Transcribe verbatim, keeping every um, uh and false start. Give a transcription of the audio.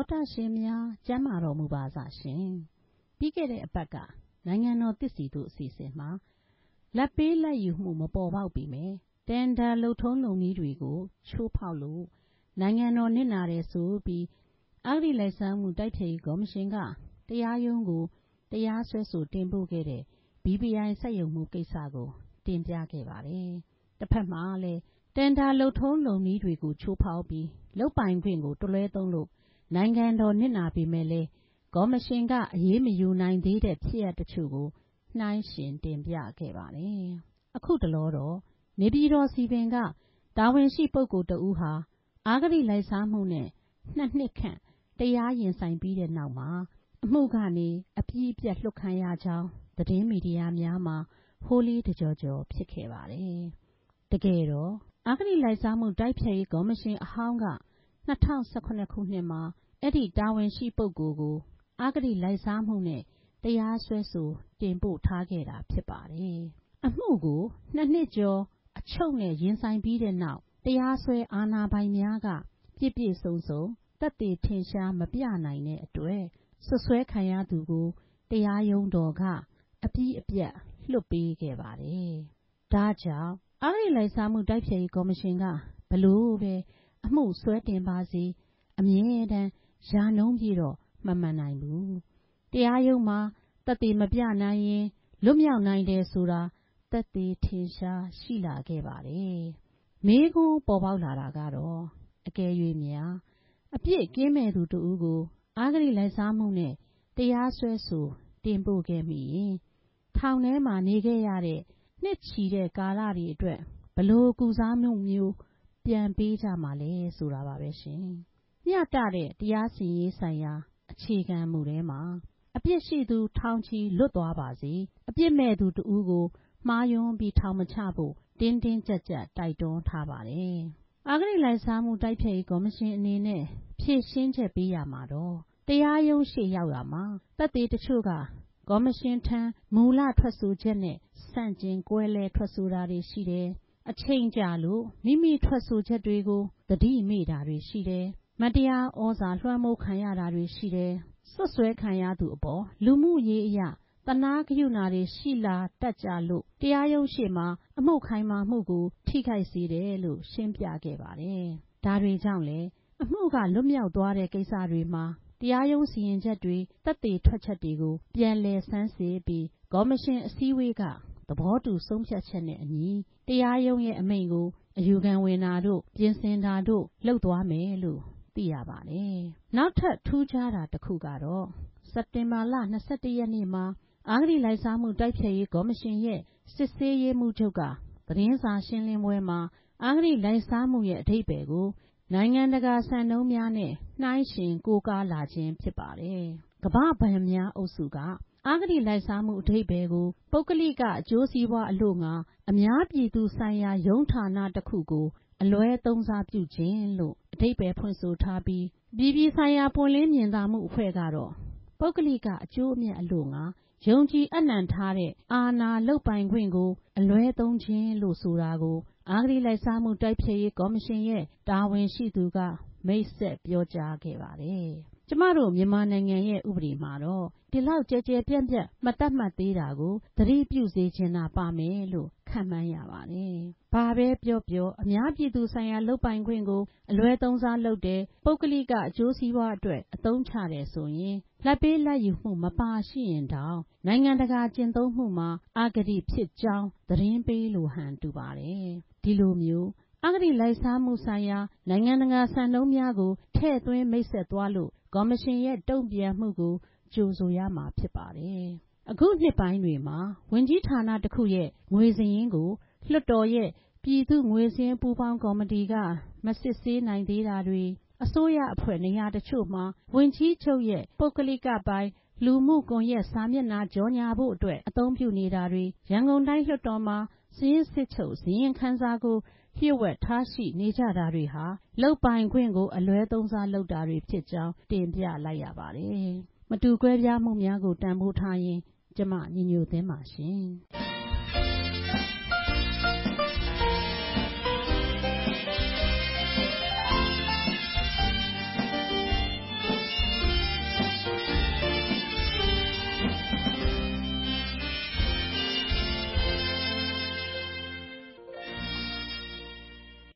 တာရှင်များကျမ်းမာတော်မူပါစရှင်ပြီးခဲ့တဲ့အပတ်ကနိုင်ငံတော်သစ္စာတို့အစီအစဉ်မှာလက်ပေးလက်ယူမှုမပေါ်ပေါက်ပြီမယ်တန်တာလှုပ်ထုံးလုံနည်းတွေကိုချိုးဖောက်လို့နိုင်ငံတော်နစ်နာတယ်ဆိုပြီးအဂတိလိုက်စားမှုတိုက်ဖျက်ရေးကော်မရှင်ကတရားရုံးကိုတရားစွဲဆိုတင်ပို့ခဲ့တဲ့ ဘီ ပီ အိုင် စက်ရုံမှုကိစ္စကိုတင်ပြခဲ့ပါတယ်တစ်ဖက်မှာလည်းတန်တာလှုပ်ထုံးလုံနည်းတွေကိုချိုးဖောက်ပြီးလုပ်ပိုင်ခွင့်ကိုတလွဲသုံးလို့နိုင်ငံတော်နစ်နာပေမဲ့လည်းကော်မရှင်ကအရေးမယူနိုင်သေးတဲ့ဖြစ်ရပ်တချို့ကိုနှိုင်းယှဉ်တင်ပြခဲ့ပါတယ်အခုတလောတော့နေပြည်တော်စည်ပင်ကတာဝန်ရှိပုဂ္ဂိုလ်တဦးဟာအဂတိလိုက်စားမှုနဲ့နှစ်နှစ်ခန့်တရားရင်ဆိုင်ပြီးတဲ့နောက်မှာအမှုကနေအပြည့်အပြတ်လွှတ်ခံရကြောင်းသတင်းမီဒီယာများမှာဟိုးလေးတကြောကြောဖြစ်ခဲ့ပါတယ်တကယ်တော့အဂတိလိုက်စားမှုတိုက်ဖျက်ရေးကော်မရှင်အဟောင်းက၂၀၁၇ခုနှစ်မှာအဲ့ဒီတာဝန်ရှိပုဂ္ဂိုလ်ကိုအဂတိလိုက်စားမှုနဲ့တရားစွဲဆိုတင်ပို့ထားခဲ့တာဖြစ်ပါတယ်အမှုကိုနှစ်နှစ်ကျော်အချုပ်နဲ့ရင်ဆိုင်ပြီးတဲ့နောက်တရားစွဲအာဏာပိုင်များကပြည့်ပြည့်စုံစုံသက်သေထင်ရှားမပြနိုင်တဲ့အတွက်ဆွဆွဲခံရသူကိုတရားရုံးတော်ကအပြည့်အပြတ်လွှတ်ပေးခဲ့ပါတယ်ဒါကြောင့်အဂတိလိုက်စားမှုတိုက်ဖျက်ရေးကော်မရှင်ကဘလို့ပဲအမှုစွဲတင်ပါစေအမြဲတမ်းရာနှုန်းပြည့်တော့မမှန်နိုင်ဘူးတရားရုံးမှာသက်သေမပြနိုင်ရင်လွတ်မြောက်နိုင်တယ်ဆိုတာသက်သေထင်ရှားရှိလာခဲ့ပါတယ်မေးခွန်းပေါ်ပေါက်လာတာကတော့အကယ်၍များအပြစ်ကင်းမဲ့သူတဦးကိုအဂတိလိုက်စားမှုနဲ့တရားစွဲဆိုတင်ပို့ခဲ့မိရင်ထောင်ထဲမှာနေခဲ့ရတဲ့နှစ်ချီတဲ့ကာလတွေအတွက်ဘလို့ကုစားမှုမျိုးပြန်ပေးကြမှာလဲဆိုတာပါပဲရှင်မျှတတဲ့တရားစီရင်ရေးဆိုင်ရာအခြေခံမူထဲမှာအပြစ်ရှိသူထောင်ချီလွတ်သွားပါစေအပြစ်မဲ့သူတဦးကိုမှားယွင်းပြီးထောင်မချဖို့တင်းတင်းကြပ်ကြပ်တိုက်တွန်းထားပါတယ်အဂတိလိုက်စားမှုတိုက်ဖျက်ရေးကော်မရှင်အနေနဲ့ဖြည့်ရှင်းချက်ပေးရမှာတော့တရားရုံးရှေ့ရောက်ရမှာသက်သေတချို့ကကော်မရှင်ထံမူလထွက်ဆိုချက်နဲ့ဆန့်ကျင်ကွဲလဲထွက်ဆိုတာတွေရှိတယ်အချိန်ကြာလို့မိမိထွက်ဆိုချက်တွေကိုသတိမေ့တာတွေရှိတယ်မတရားဩဇာလွှမ်းမိုးခံရတာတွေရှိတယ်ဆွဆွဲခံရသူအပေါ်လူမှုရေးအရာတနာဂရုဏာတွေရှိလာတတ်ကြလို့တရားရုံးရှေ့မှာအမှုခိုင်မာမှုကိုထိခိုက်စေတယ်လို့ရှင်းပြခဲ့ပါတယ်ဒါတွေကြောင့်လေအမှုကလွတ်မြောက်သွားတဲ့ကိစ္စတွေမှာတရားရုံးစီရင်ချက်တွေသက်သေထွက်ချက်တွေကိုပြန်လည်ဆန်းစစ်ပြီးကော်မရှင်အစည်းအဝေးကသဘောတူဆုံးဖြတ်ချက်နဲ့အညီတရားရုံးရဲ့အမိန့်ကိုအယူခံဝင်တာတို့ပြင်ဆင်တာတို့လုပ်သွားမယ်လို့သိရပါတယ်နောက်ထပ်ထူးခြားတာတစ်ခုကတော့စက်တင်ဘာလ၂၁ရက်နေ့မှာအဂတိလိုက်စားမှုတိုက်ဖျက်ရေးကော်မရှင်ရဲ့စစ်ဆေးရေးမှူးချုပ်ကသတင်းစာရှင်းလင်းပွဲမှာအဂတိလိုက်စားမှုရဲ့အဓိပ္ပာယ်ကိုနိုင်ငံတကာစံနှုန်းများနဲ့နှိုင်းယှဉ်ကိုးကားလာခြင်းဖြစ်ပါတယ်ကမ္ဘာ့ဘဏ်များအုပ်စုကအဂတိလိုက်စားမှုအဓိပ္ပာယ်ကိုပုဂ္ဂလိကအကျိုးစီးပွားအလို့ငှာအများပြည်သူဆိုင်ရာယုံဌာနတစ်ခုကိုအလွဲသုံးစားပြုခြင်းလို့အဓိပ္ပာယ်ဖွင့်ဆိုထားပြီးပြည်ပြည်ဆိုင်ရာပွင့်လင်းမြင်သာမှုအဖွဲ့ကတော့ပုဂ္ဂလိကအကျိုးအမြတ်အလို့ငှာယုံကြည်အပ်နှံထားတဲ့အာဏာလုပ်ပိုင်ခွင့်ကိုအလွဲသုံးခြင်းလို့ဆိုတာကိုအဂတိလိုက်စားမှုတိုက်ဖျက်ရေးကော်မရှင်ရဲ့တာဝန်ရှိသူကမိတ်ဆက်ပြောကြားခဲ့ပါတယ်ကျမတို့မြန်မာနိုင်ငံရဲ့ဥပဒေမှာတော့ဒီလောက်ကြဲကြဲပြန့်ပြန့်မတတ်မှတ်သေးတာကိုသတိပြုစေချင်တာပါမယ်လို့ခန့်မှန်းရပါတယ်။ဘာပဲပြောပြောအများပြည်သူဆိုင်ရာလုပ်ပိုင်ခွင့်ကိုအလွဲသုံးစားလုပ်တယ်ပုဂ္ဂလိကအကျိုးစီးပွားအတွက်အသုံးချတယ်ဆိုရင်လက်ပေးလက်ယူမှုမပါရှိရင်တောင်နိုင်ငံတကာကျင့်သုံးမှုမှာအဂတိဖြစ်ကြောင်းသတင်းပေးလိုဟန်တူပါတယ်။ဒီလိုမျိုးအဂတိလိုက်စားမှုဆိုင်ရာနိုင်ငံတကာစံနှုန်းများကိုထည့်သွင်းမိတ်ဆက်သွားလို့ကော်မရှင်ရဲ့တုံ့ပြန်မှုကိုကြိုဆိုရမှာဖြစ်ပါတယ်။အခုနှစ်ပိုင်းတွေမှာဝန်ကြီးဌာနတစ်ခုရဲ့ငွေစာရင်းကိုလွှတ်တော်ရဲ့ပြည်သူ့ငွေစာရင်းပူးပေါင်းကော်မတီကမစစ်ဆေးနိုင်သေးတာတွေအစိုးရအဖွဲ့နေရာတချို့မှာဝန်ကြီးချုပ်ရဲ့ပုဂ္ဂလိကပိုင်လူမှုကွန်ရက်စာမျက်နှာကြော်ညာဖို့အတွက်အသုံးပြုနေတာတွေရန်ကုန်တိုင်းလွှတ်တော်မှာစာရင်းစစ်ချုပ်စာရင်းခန်းစာကိုလျှို့ဝှက်ထားရှိနေကြတာတွေဟာလုပ်ပိုင်ခွင့်ကိုအလွဲသုံးစားလုပ်တာတွေဖြစ်ကြောင်းတင်ပြလိုက်ရပါတယ်။မတူကွဲပြားမှုများကိုတန်ဖိုးထားရင်ကျမညီညွတ်သင်းပါရှင်။